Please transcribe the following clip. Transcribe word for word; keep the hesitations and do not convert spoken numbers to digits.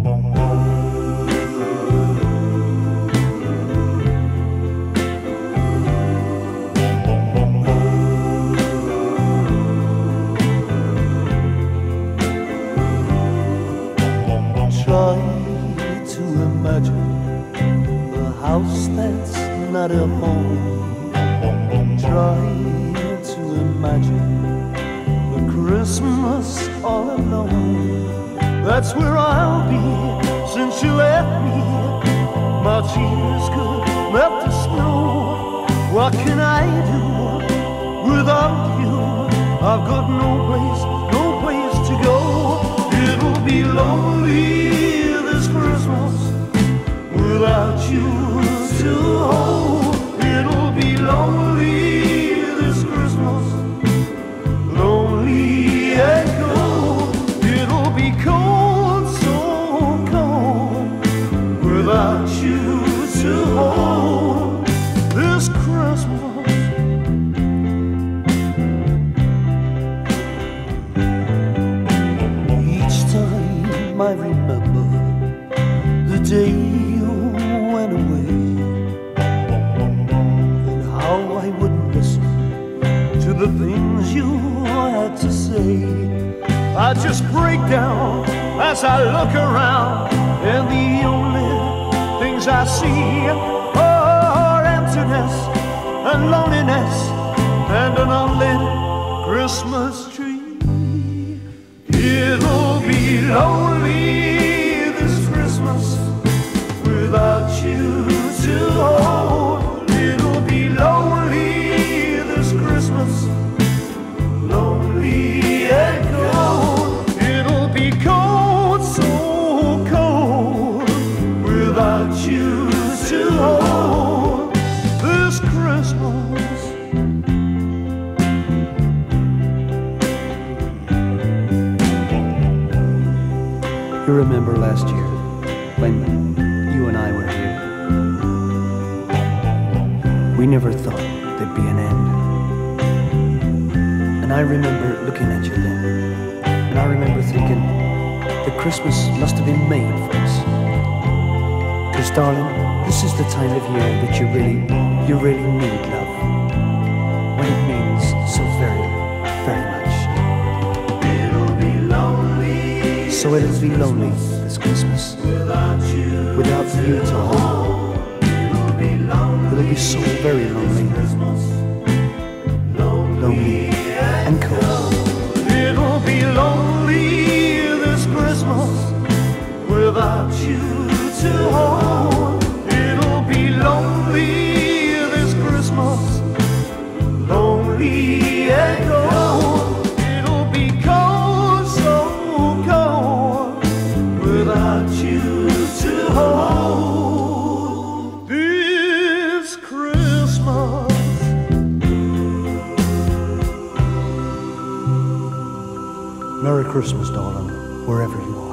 Try to imagine a house that's not a home. Try to imagine a Christmas all alone. That's where I'll be since you left me. My tears could melt the snow. What can I do without you? I've got no place, no place to go. It'll be lonely this Christmas without you to hold. It'll be lonely this Christmas, lonely and cold. It'll be cold, so cold, without you to hold this Christmas. Each time I remember the day you went away, and how I wouldn't listen to the things you had to say. I just break down as I look around, and the only things I see are emptiness and loneliness and an unlit Christmas tree. It'll be lonely this Christmas without you to hold. It'll be lonely this Christmas, lonely and cold. It'll be cold, so cold, without you to hold this Christmas. You remember last year when you and I were here? We never thought there'd be an end. And I remember looking at you then, and I remember thinking that Christmas must have been made for us. Because darling, this is the time of year that you really, you really need love, when it means so very, very much. It'll be lonely. So it'll be lonely this Christmas without you, without you to hold. It'll be lonely. It'll be so very lonely, lonely and cold. It'll be lonely this Christmas without you to hold. It'll be lonely this Christmas, lonely and cold. It'll be cold, so cold, without you to hold this Christmas. Merry Christmas, darling, wherever you are.